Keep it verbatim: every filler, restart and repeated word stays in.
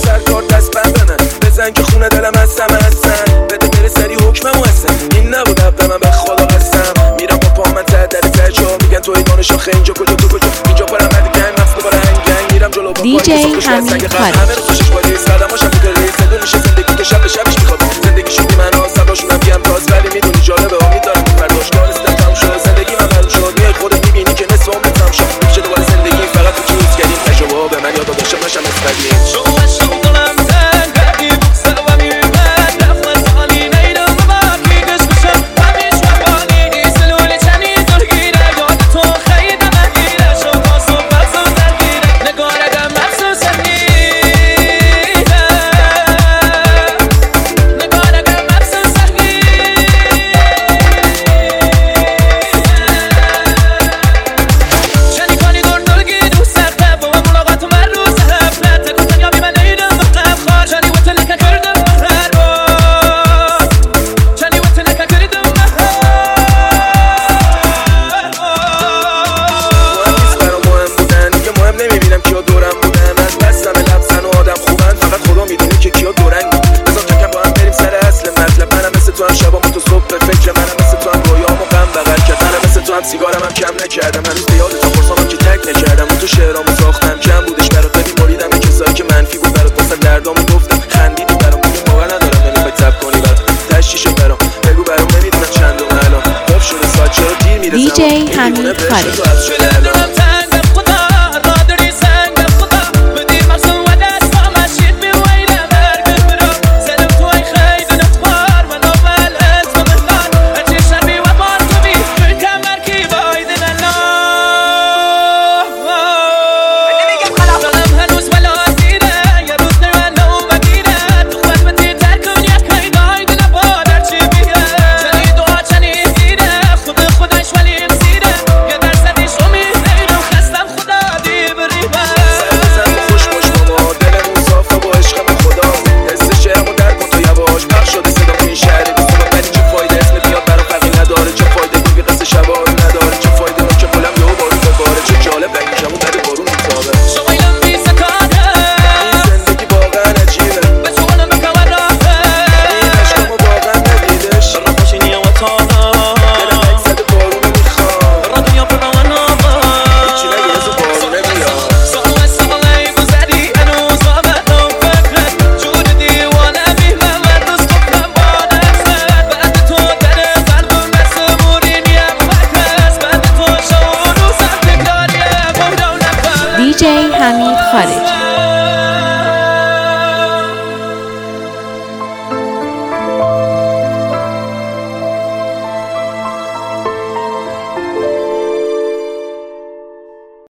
سر کار دست بندنه بزن که خونه دلم هستم هستن بده بره سری حکممو هستم این نبود حق من به خدا قسم میرم با پا من ته در تجا میگن توی دانش آخه اینجا کجا تو کجا اینجا پرم مدی گنگ مفت دوباره هنگ میرم جلو با دی جی همین خارج همه رو خوشش بالی سلاماش هم فکر ریس دو میشه زندگی که شب به شبش میخواد زندگی شدی من ها سباشونم گم تاز ولی میدونی جالبه امید دارم فرداش کار استم تموم شد زندگی من معلوم شد میای خودت میبینی که نصف عمرت تموم شد میشه دوباره زندگی فقط تو چیز کردیم تجربه به من یاد باشه نشم استادی سیگارم هم کم نکردم هنوز بیاد تا فرصام که تک نکردم اون تو شعرامو ساختم کم بودش برات ولی بریدم این کسایی که منفی بود برات واسه دردامو گفتم خندیدی برام دیگه باور ندارم نمیخوای تپ کنی برات تشیشه برام بگو برام نمیدونم چندم الان خوب شده ساعت چرا دیر میرسم دی جی همین خارج